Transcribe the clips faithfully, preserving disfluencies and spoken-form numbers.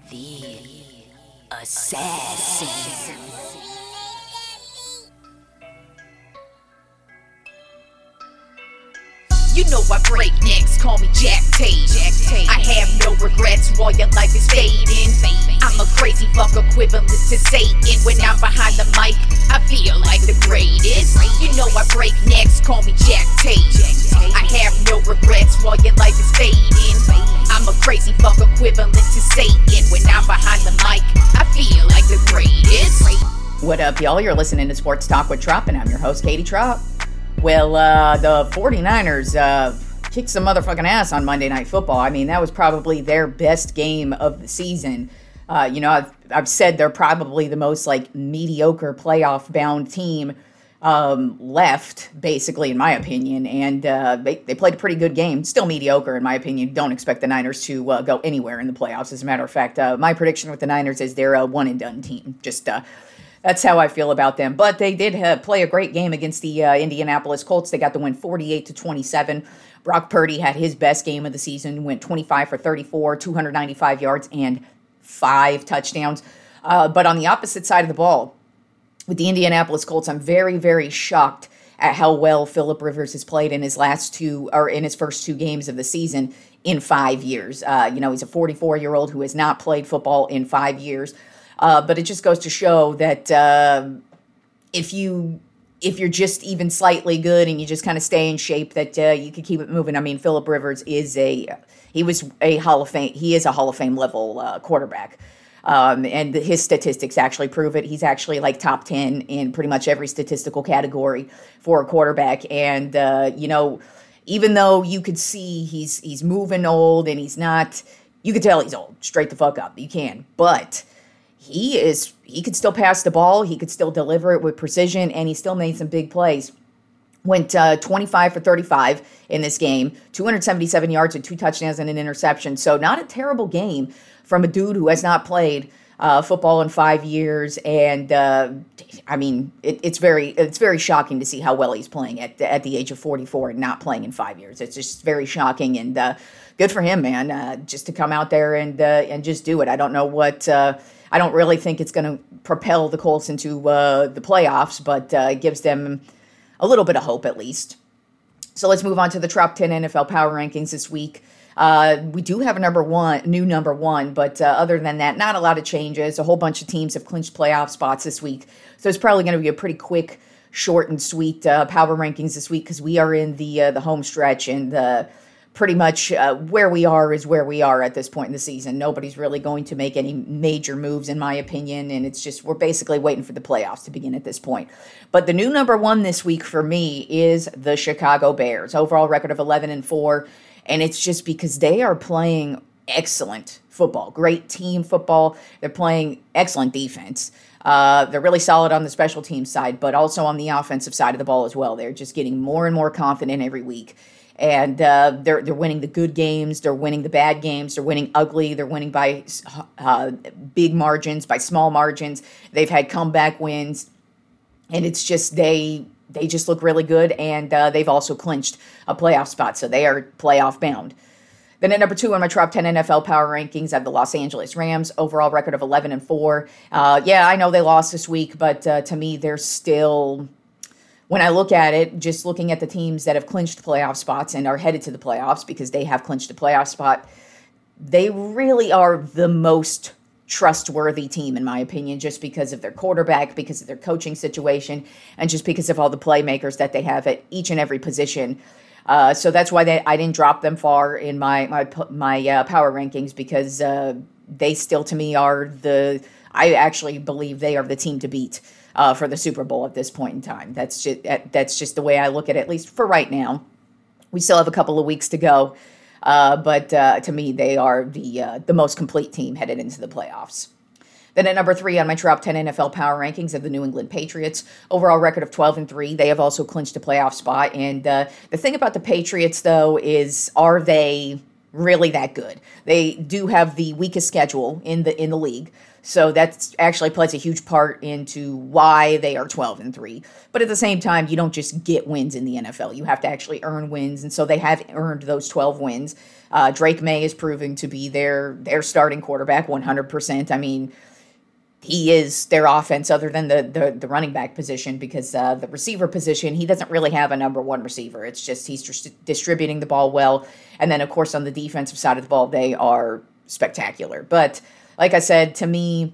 The Assassin. You know I break necks, call me Jack Tate. I have no regrets while your life is fading. I'm a crazy fuck equivalent to Satan. When I'm behind the mic, I feel like the greatest. You know I break necks, call me Jack Tate. I have no regrets while your life is fading. I'm a crazy fuck equivalent to Satan. When I'm behind the mic, I feel like the greatest. What up, y'all? You're listening to Sports Talk with Trop, and I'm your host, Katie Trop. Well, uh, the 49ers uh, kicked some motherfucking ass on Monday Night Football. I mean, that was probably their best game of the season. Uh, you know, I've, I've said they're probably the most, like, mediocre playoff-bound team um, left, basically, in my opinion. And uh, they, they played a pretty good game. Still mediocre, in my opinion. Don't expect the Niners to uh, go anywhere in the playoffs. As a matter of fact, uh, my prediction with the Niners is they're a one-and-done team. Just... Uh, That's how I feel about them. But they did uh, play a great game against the uh, Indianapolis Colts. They got the win forty-eight to twenty-seven. Brock Purdy had his best game of the season, went twenty-five for thirty-four, two hundred ninety-five yards, and five touchdowns. Uh, but on the opposite side of the ball, with the Indianapolis Colts, I'm very, very shocked at how well Phillip Rivers has played in his last two, or in his first two games of the season in five years. Uh, you know, he's a forty-four-year-old who has not played football in five years. Uh, but it just goes to show that uh, if you if you're just even slightly good and you just kind of stay in shape, that uh, you can keep it moving. I mean, Phillip Rivers is a he was a Hall of Fame he is a Hall of Fame level uh, quarterback, um, and his statistics actually prove it. He's actually like top ten in pretty much every statistical category for a quarterback. And uh, you know, even though you could see he's he's moving old and he's not, you could tell he's old straight the fuck up. You can, but. He is, he could still pass the ball. He could still deliver it with precision, and he still made some big plays. Went uh, twenty-five for thirty-five in this game, two hundred seventy-seven yards and two touchdowns and an interception. So not a terrible game from a dude who has not played uh, football in five years. And uh, I mean, it, it's very, it's very shocking to see how well he's playing at at the age of forty-four and not playing in five years. It's just very shocking, and uh, good for him, man. Uh, just to come out there and uh, and just do it. I don't know what. Uh, I don't really think it's going to propel the Colts into uh, the playoffs, but uh, it gives them a little bit of hope at least. So let's move on to the Top ten N F L Power Rankings this week. Uh, we do have a number one, new number one, but uh, other than that, not a lot of changes. A whole bunch of teams have clinched playoff spots this week, so it's probably going to be a pretty quick, short, and sweet uh, Power Rankings this week because we are in the uh, the home stretch, and the pretty much uh, where we are is where we are at this point in the season. Nobody's really going to make any major moves, in my opinion, and it's just we're basically waiting for the playoffs to begin at this point. But the new number one this week for me is the Chicago Bears. Overall record of eleven and four, and it's just because they are playing excellent football, great team football. They're playing excellent defense. Uh, they're really solid on the special team side, but also on the offensive side of the ball as well. They're just getting more and more confident every week. And uh, they're they're winning the good games, they're winning the bad games, they're winning ugly, they're winning by uh, big margins, by small margins. They've had comeback wins, and it's just they they just look really good, and uh, they've also clinched a playoff spot, so they are playoff bound. Then at number two on my Top ten N F L Power Rankings, I have the Los Angeles Rams, overall record of eleven and four. Uh, yeah, I know they lost this week, but uh, to me, they're still. When I look at it, just looking at the teams that have clinched playoff spots and are headed to the playoffs because they have clinched a playoff spot, they really are the most trustworthy team, in my opinion, just because of their quarterback, because of their coaching situation, and just because of all the playmakers that they have at each and every position. Uh, so that's why they, I didn't drop them far in my my my uh, power rankings because uh, they still, to me, are the. I actually believe they are the team to beat. Uh, for the Super Bowl at this point in time. That's just that's just the way I look at it, at least for right now. We still have a couple of weeks to go, uh, but uh, to me, they are the uh, the most complete team headed into the playoffs. Then at number three on my Top ten N F L Power Rankings of the New England Patriots, overall record of twelve and three. They have also clinched a playoff spot. And uh, the thing about the Patriots, though, is are they really that good. They do have the weakest schedule in the in the league. So that actually plays a huge part into why they are twelve and three. But at the same time, you don't just get wins in the N F L. You have to actually earn wins. And so they have earned those twelve wins. Uh, Drake May is proving to be their, their starting quarterback one hundred percent. I mean, he is their offense other than the, the, the running back position, because uh, the receiver position, he doesn't really have a number one receiver. It's just he's just distributing the ball well. And then, of course, on the defensive side of the ball, they are spectacular. But like I said, to me,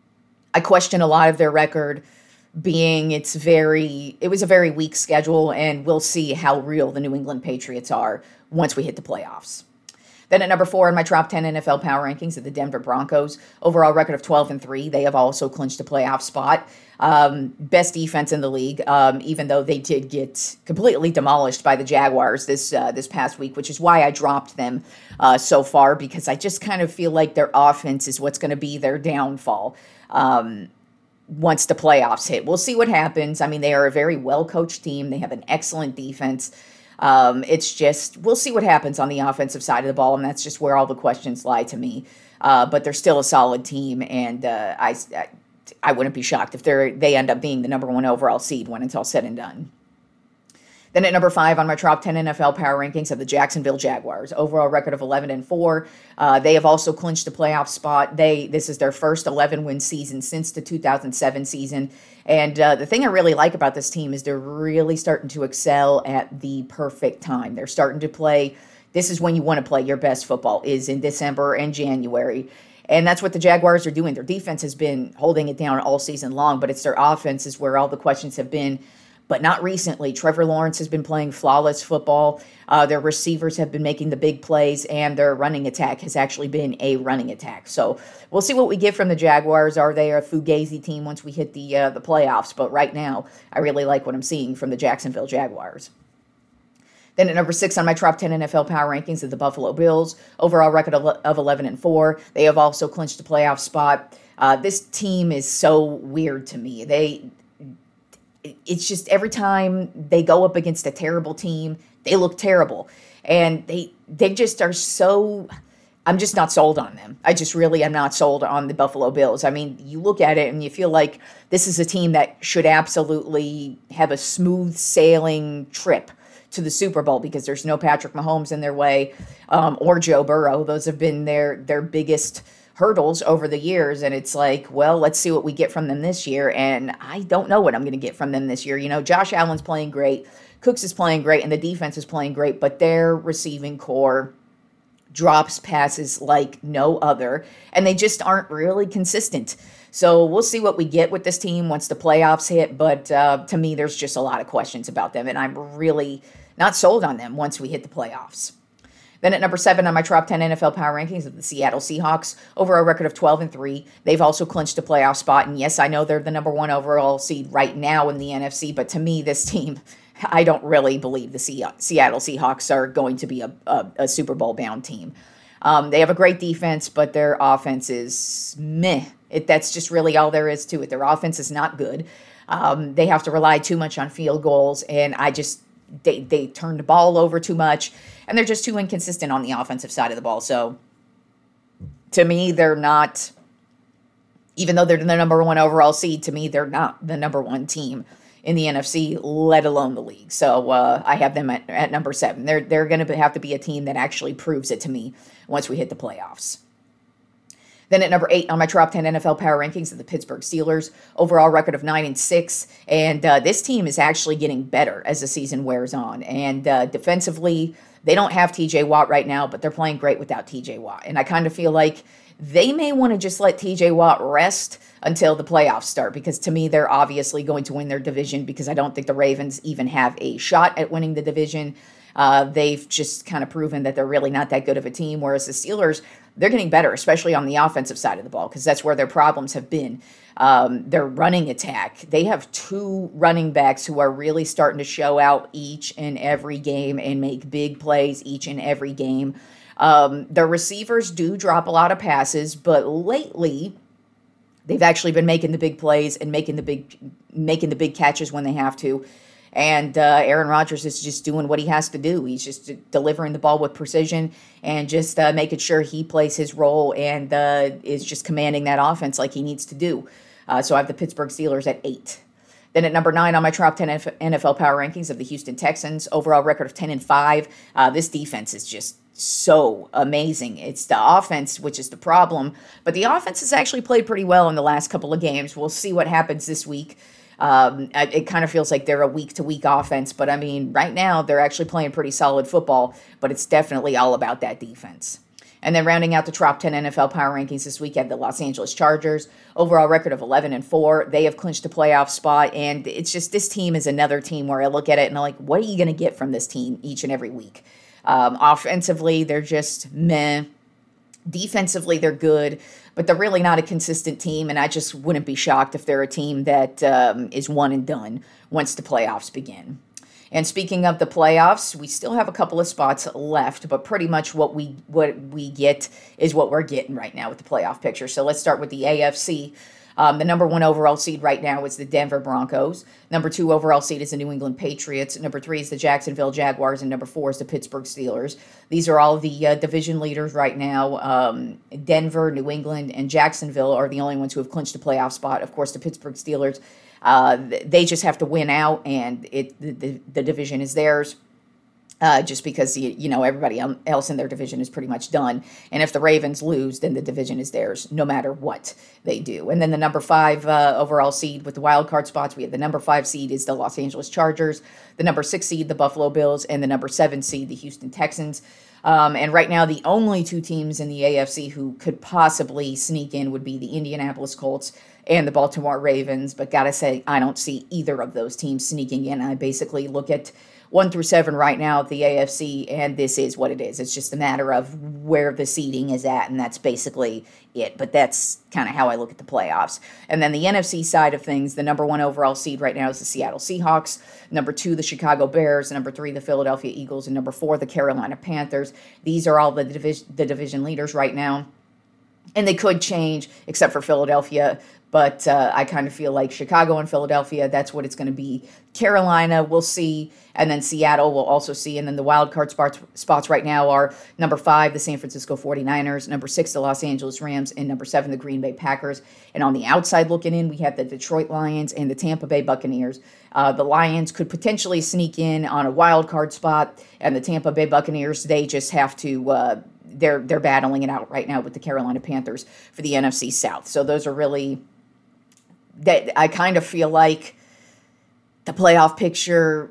I question a lot of their record, being it's very, it was a very weak schedule, and we'll see how real the New England Patriots are once we hit the playoffs. Then at number four in my top ten N F L power rankings are the Denver Broncos. Overall record of twelve and three. They have also clinched a playoff spot. Um, best defense in the league, um, even though they did get completely demolished by the Jaguars this uh, this past week, which is why I dropped them uh, so far, because I just kind of feel like their offense is what's going to be their downfall um, once the playoffs hit. We'll see what happens. I mean, they are a very well-coached team. They have an excellent defense. Um, it's just, we'll see what happens on the offensive side of the ball, and that's just where all the questions lie to me. Uh, but they're still a solid team, and uh, I, I I wouldn't be shocked if they they end up being the number one overall seed when it's all said and done. Then at number five on my top ten N F L power rankings are the Jacksonville Jaguars. Overall record of eleven and four. Uh, they have also clinched a playoff spot. They This is their first eleven-win season since the two thousand seven season. And uh, the thing I really like about this team is they're really starting to excel at the perfect time. They're starting to play. This is when you want to play your best football, is in December and January. And that's what the Jaguars are doing. Their defense has been holding it down all season long, but it's their offense is where all the questions have been. But not recently. Trevor Lawrence has been playing flawless football. Uh, their receivers have been making the big plays, and their running attack has actually been a running attack. So we'll see what we get from the Jaguars. Are they a fugazi team once we hit the uh, the playoffs? But right now, I really like what I'm seeing from the Jacksonville Jaguars. Then at number six on my top ten N F L power rankings are the Buffalo Bills. Overall record of eleven and four. They have also clinched a playoff spot. Uh, this team is so weird to me. They, it's just every time they go up against a terrible team, they look terrible, and they they just are so. I'm just not sold on them. I just really am not sold on the Buffalo Bills. I mean, you look at it and you feel like this is a team that should absolutely have a smooth sailing trip to the Super Bowl, because there's no Patrick Mahomes in their way, um, or Joe Burrow. Those have been their their biggest hurdles over the years, and it's like, well, let's see what we get from them this year, and I don't know what I'm going to get from them this year. You know, Josh Allen's playing great, Cooks is playing great, and the defense is playing great, but their receiving core drops passes like no other, and they just aren't really consistent. So we'll see what we get with this team once the playoffs hit, but uh, to me, there's just a lot of questions about them, and I'm really not sold on them once we hit the playoffs. Then at number seven on my top ten N F L power rankings of the Seattle Seahawks, overall record of twelve and three. They've also clinched a playoff spot, and yes, I know they're the number one overall seed right now in the N F C, but to me, this team, I don't really believe the Seattle Seahawks are going to be a, a, a Super Bowl-bound team. Um, they have a great defense, but their offense is meh. It, that's just really all there is to it. Their offense is not good. Um, they have to rely too much on field goals, and I just they they turn the ball over too much, and they're just too inconsistent on the offensive side of the ball. So to me, they're not, even though they're the number one overall seed, to me, they're not the number one team in the N F C, let alone the league. So uh, I have them at, at number seven. They're, they're going to have to be a team that actually proves it to me once we hit the playoffs. Then at number eight on my top ten N F L power rankings are the Pittsburgh Steelers. Overall record of nine and six. And uh, this team is actually getting better as the season wears on. And uh, defensively, they don't have T J Watt right now, but they're playing great without T J Watt. And I kind of feel like they may want to just let T J Watt rest until the playoffs start, because to me, they're obviously going to win their division, because I don't think the Ravens even have a shot at winning the division. Uh, they've just kind of proven that they're really not that good of a team, whereas the Steelers, they're getting better, especially on the offensive side of the ball, because that's where their problems have been. Um, their running attack. They have two running backs who are really starting to show out each and every game and make big plays each and every game. Um, their receivers do drop a lot of passes, but lately they've actually been making the big plays and making the big making the big catches when they have to. And uh, Aaron Rodgers is just doing what he has to do. He's just delivering the ball with precision and just uh, making sure he plays his role and uh, is just commanding that offense like he needs to do. Uh, so I have the Pittsburgh Steelers at eight. Then at number nine on my top ten N F L power rankings of the Houston Texans, overall record of ten and five. Uh, this defense is just so amazing. It's the offense, which is the problem, but the offense has actually played pretty well in the last couple of games. We'll see what happens this week. Um, it kind of feels like they're a week-to-week offense, but I mean, right now they're actually playing pretty solid football, but it's definitely all about that defense. And then rounding out the top ten N F L power rankings this week, I have the Los Angeles Chargers, overall record of eleven and four. They have clinched a playoff spot, and it's just this team is another team where I look at it and I'm like, what are you going to get from this team each and every week? Um, offensively, they're just meh. Defensively, they're good, but they're really not a consistent team, and I just wouldn't be shocked if they're a team that um, is one and done once the playoffs begin. And speaking of the playoffs, we still have a couple of spots left, but pretty much what we what we get is what we're getting right now with the playoff picture. So let's start with the A F C. Um, the number one overall seed right now is the Denver Broncos. Number two overall seed is the New England Patriots. Number three is the Jacksonville Jaguars. And number four is the Pittsburgh Steelers. These are all the uh, division leaders right now. Um, Denver, New England, and Jacksonville are the only ones who have clinched a playoff spot. Of course, the Pittsburgh Steelers, uh, they just have to win out, and it the, the, the division is theirs. Uh, just because, you, you know, everybody else in their division is pretty much done. And if the Ravens lose, then the division is theirs, no matter what they do. And then the number five uh, overall seed with the wild card spots, we have the number five seed is the Los Angeles Chargers, the number six seed, the Buffalo Bills, and the number seven seed, the Houston Texans. Um, and right now, the only two teams in the A F C who could possibly sneak in would be the Indianapolis Colts and the Baltimore Ravens. But gotta say, I don't see either of those teams sneaking in. I basically look at one through seven right now at the A F C, and this is what it is. It's just a matter of where the seeding is at, and that's basically it. But that's kind of how I look at the playoffs. And then the N F C side of things, the number one overall seed right now is the Seattle Seahawks. Number two, the Chicago Bears. Number three, the Philadelphia Eagles. And number four, the Carolina Panthers. These are all the division, the division leaders right now. And they could change, except for Philadelphia. But uh, I kind of feel like Chicago and Philadelphia, that's what it's going to be. Carolina, we'll see. And then Seattle, we'll also see. And then the wild card spots, spots right now are number five, the San Francisco forty-niners. Number six, the Los Angeles Rams. And number seven, the Green Bay Packers. And on the outside looking in, we have the Detroit Lions and the Tampa Bay Buccaneers. Uh, the Lions could potentially sneak in on a wild card spot. And the Tampa Bay Buccaneers, they just have to... Uh, they're, they're battling it out right now with the Carolina Panthers for the N F C South. So those are really... that I kind of feel like the playoff picture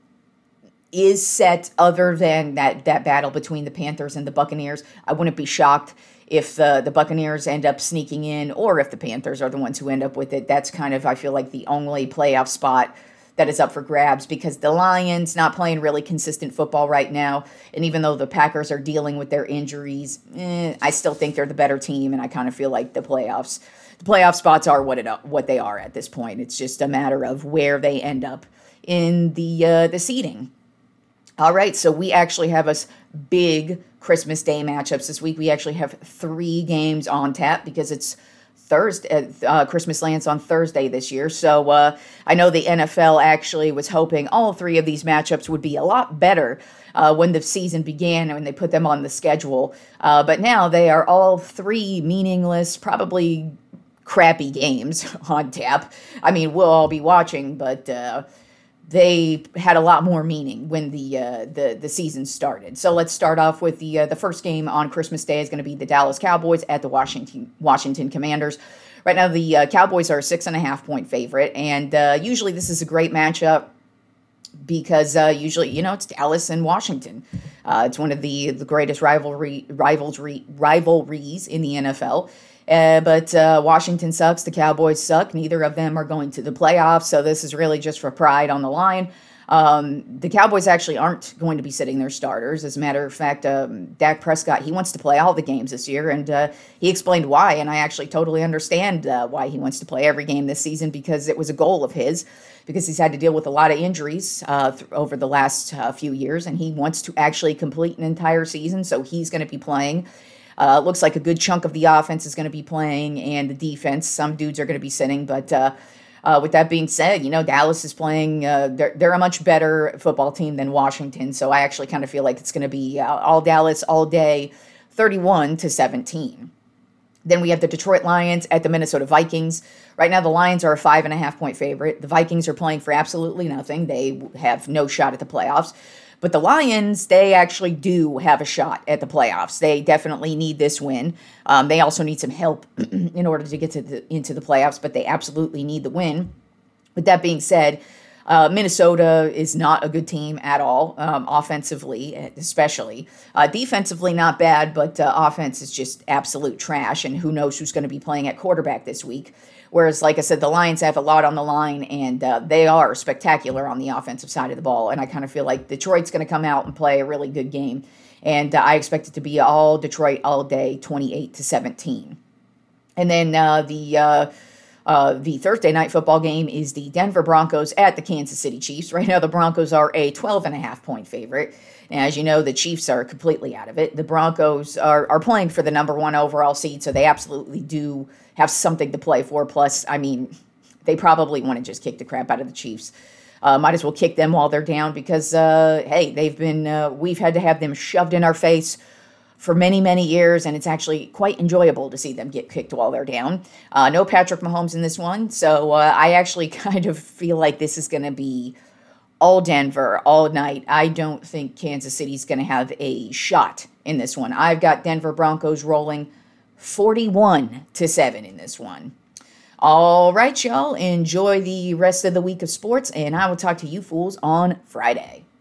is set other than that, that battle between the Panthers and the Buccaneers. I wouldn't be shocked if the, the Buccaneers end up sneaking in or if the Panthers are the ones who end up with it. That's kind of, I feel like, the only playoff spot that is up for grabs because the Lions not playing really consistent football right now. And even though the Packers are dealing with their injuries, eh, I still think they're the better team, and I kind of feel like the playoffs The playoff spots are what it what they are at this point. It's just a matter of where they end up in the uh, the seeding. All right, so we actually have us big Christmas Day matchups this week. We actually have three games on tap because it's Thursday. Uh, Christmas lands on Thursday this year. So uh, I know the N F L actually was hoping all three of these matchups would be a lot better uh, when the season began and when they put them on the schedule. Uh, but now they are all three meaningless, probably crappy games on tap. I mean, we'll all be watching, but uh, they had a lot more meaning when the uh, the the season started. So let's start off with the uh, the first game on Christmas Day is going to be the Dallas Cowboys at the Washington Washington Commanders. Right now, the uh, Cowboys are a six and a half point favorite, and uh, usually this is a great matchup because uh, usually, you know, it's Dallas and Washington. Uh, it's one of the the greatest rivalry rivalry rivalries in the N F L. Uh, but uh, Washington sucks. The Cowboys suck. Neither of them are going to the playoffs, so this is really just for pride on the line. Um, the Cowboys actually aren't going to be sitting their starters. As a matter of fact, um, Dak Prescott, he wants to play all the games this year, and uh, he explained why, and I actually totally understand uh, why he wants to play every game this season because it was a goal of his, because he's had to deal with a lot of injuries uh, th- over the last uh, few years, and he wants to actually complete an entire season, so he's going to be playing. Uh, looks like a good chunk of the offense is going to be playing, and the defense. Some dudes are going to be sitting, but uh, Uh, with that being said, you know, Dallas is playing, uh, they're, they're a much better football team than Washington. So I actually kind of feel like it's going to be uh, all Dallas all day, thirty-one to seventeen. Then we have the Detroit Lions at the Minnesota Vikings. Right now, the Lions are a five and a half point favorite. The Vikings are playing for absolutely nothing. They have no shot at the playoffs. But the Lions, they actually do have a shot at the playoffs. They definitely need this win. Um, they also need some help in order to get to the, into the playoffs, but they absolutely need the win. With that being said, uh, Minnesota is not a good team at all, um, offensively especially. Uh, defensively, not bad, but uh, offense is just absolute trash, and who knows who's going to be playing at quarterback this week. Whereas, like I said, the Lions have a lot on the line, and uh, they are spectacular on the offensive side of the ball. And I kind of feel like Detroit's going to come out and play a really good game. And uh, I expect it to be all Detroit all day, twenty-eight to seventeen. And then uh, the uh, uh, the Thursday night football game is the Denver Broncos at the Kansas City Chiefs. Right now, the Broncos are a twelve and a half point favorite. And as you know, the Chiefs are completely out of it. The Broncos are, are playing for the number one overall seed, so they absolutely do have something to play for. Plus, I mean, they probably want to just kick the crap out of the Chiefs. Uh, might as well kick them while they're down because, uh, hey, they've been, uh, we've had to have them shoved in our face for many, many years, and it's actually quite enjoyable to see them get kicked while they're down. Uh, no Patrick Mahomes in this one, so uh, I actually kind of feel like this is going to be all Denver, all night. I don't think Kansas City's going to have a shot in this one. I've got Denver Broncos rolling forty-one to seven in this one. All right, y'all. Enjoy the rest of the week of sports, and I will talk to you fools on Friday.